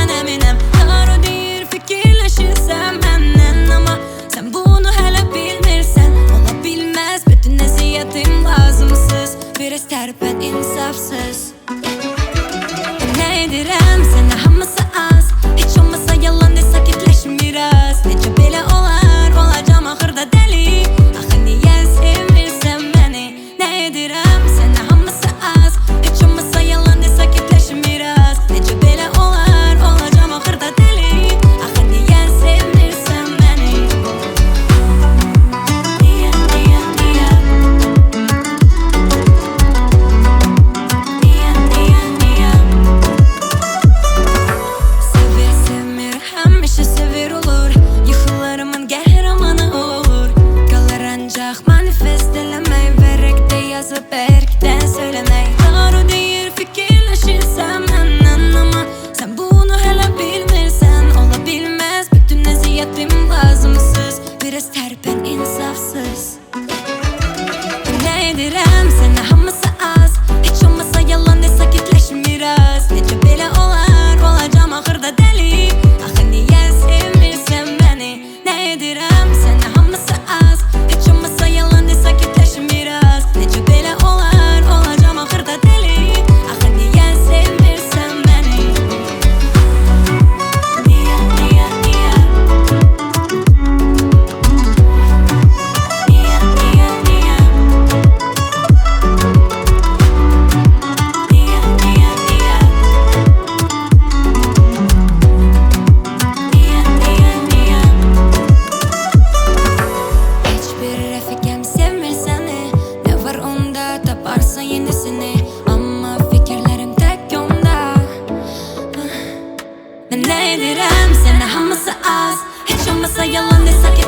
ben eminem. Doğru deyir fikirleşirsen benden, ama sen bunu hele bilmirsen. Ola bilmez bütün eziyetim lazımsız, biraz tərpən insafsız. Ne edirəm sənə hamısı az, heç olmasa yalan de sakitləşin biraz. Necə belə olar, olacam axırda dəli. Axı niyə sevmirsən məni? Ne edirəm sənə hamısı az, heç olmasa yalan de sakitləşin biraz. Necə belə olar, olacam axırda dəli. Axı niyə sevmirsən məni? Niyə, niyə, niyə? Niyə, niyə, niyə? Sevir, sevmir, həmişə sevir olur. Yıxılarımın qəhrəmanı olur. Qalır ancaq manifest eləmək, vərəqdə yazıb bərkdən söyləmək. Doğru deyir fikirləşirsən məndən, amma sən bunu hələ bilmirsən. Ola bilməz bütün əziyyətim lazımsız, biraz tərpən insafsız. Ne edirəm sənə hamısı az, heç olmasa yalan de sakitləşin biraz. Necə belə olar, olacam axırda dəli. Axı niyə sevmirsən məni? Ne edirəm sənə hamısı az, heç olmasa yalan de sakitləşin biraz. Necə belə olar, olacam axırda dəli. Axı niyə sevmirsən məni? Niyə, niyə, niyə? Niyə, niyə, niyə? Niyə, niyə, niyə? Niyə, niyə, niyə? Heç bir rəfiqəm sevmir səni, nə var onda taparsan yenisini. Amma fikirlərim tək onda. Ne edirəm sənə hamısı az, heç olmasa yalan de sakit